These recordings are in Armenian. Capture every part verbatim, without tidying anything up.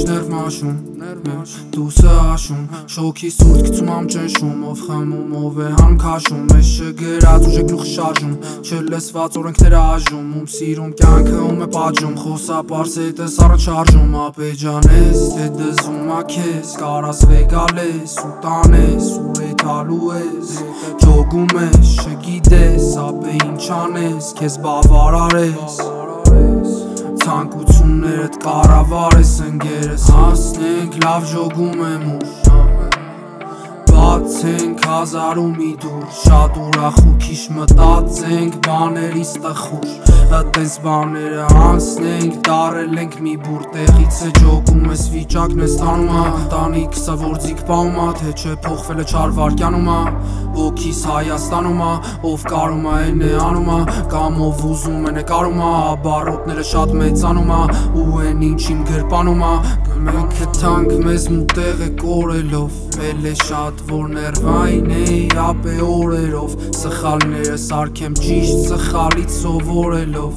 ներվ մաշում դուսը աշում շոքի սուրտ գցում ամ ճնշում ով խմում ով է հանում քաշում ես չգրած ուժը գլուխ շարժում չլսված օրենքները աժում ում սիրում կյանքը ում է պատժում խոսա պարս հետս առաջարժում ապե ջանես թե դզում ա քեզ կարաս վեգալես ու տանես ու եթալու ես ջոգում ես չգիտես ապե ինչ անես քեզ բավարարես ցանկություններդ կառավարես ընկերս հասնենք լավ ժոգում եմ ուշ բացենք հազար ու մի դուր շատ ուրախ ու քիչ մտածենք բաներիս տխուր այդպես բաները անցնենք դարել ենք մի բուր տեղից է ջոգում ես վիճակն է ստանում ա ընտանիքս որձիկ պահում ա թե չէ փոխվել է չար վարկյանում ա ոգիս Հայաստանում ա ով կարում ա այն է անում ա կամ ով ուզում է նկարում ա բարոտները շատ մեծանում ա ու այն ինչ իմ գրպանում ա մենք հթանք մեզ մուտեղ է կորելով էլ է շատ որ ներվային էի ապե օրերով սխալները սարքեմ ճիշտ սխալից սովորելով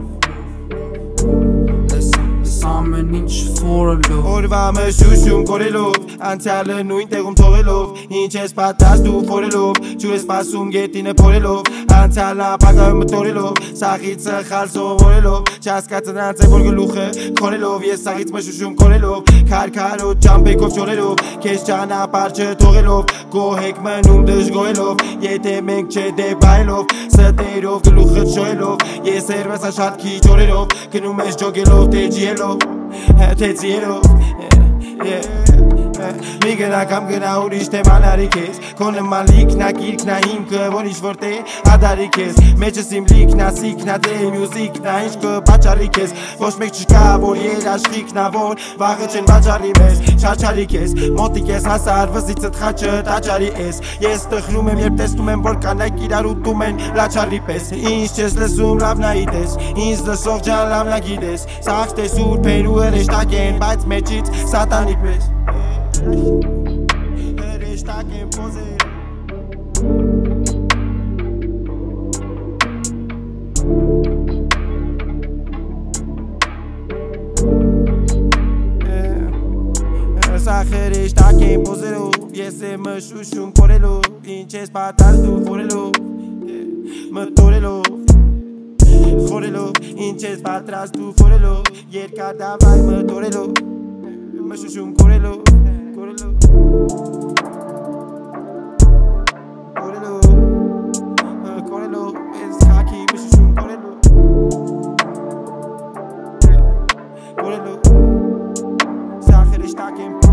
ամեն ինչ ֆորելով օրվա մշուշում կորելով անցյալը նույն տեղում թողելով ինչ ես պատրաստ դու փորելով ջուր ես սպասում գետինը փորելով անցյալը ապագայում մտորելով սաղից սխալ սովորելով չհասկացա նրանց է որ գլուխը քորելով ես սաղից մշուշում կորելով քարքարոտ ճամփեքով ճորելով քեզ ճանապարհ չթողելով գոհեք մնում դժգոհելով եթե մենք չդեբայելով ստերով գլուխը շոյելով ես երբեսա շատ քիչ օրերով գնում ես ջոգելով տեջիելով Թե ծիրով Մի գնա կամ գնա ուրիշ թեման արի քեզ Քո նման լիքնա կիրքնա հիմքը որ ինչ-որ տե ադարի քեզ Մեջս իմ լիքնա սիքնա դե մյուզիկնա ինչ կպաճարի քեզ Ոչ մեկ չկա որ երաշխիքնա որ վաղը չեն բաճարի մեզ Չաչարի քեզ մոտիկ ես հասար վզիցդ խաչը տաճարի ես Ես տխրում եմ երբ տեսնում եմ որ կանայք իրար ուտում են լաչարի պես Ինչ չես լսում լավ նայիտես Ինձ լսող ջան լավ նա գիտես Սաղ թե սուր պերու հրեշտակ են բայց մեջից սատանի պես Հրեշտակ են պոզեր Սաղ հրեշտակ են պոզերով Ես եմ մշուշում կորելով Ինչ ես պատրաստ դու ֆորելով Մտորելով Խորելով Ինչ ես պատրաստ դու ֆորելով Երկար դավայ մտորելով Մշուշում կորելով Կորելով Կորելով Կորելով Ես խաքի մշուշում կորելով Կորելով Սաղ հրեշտակ եմ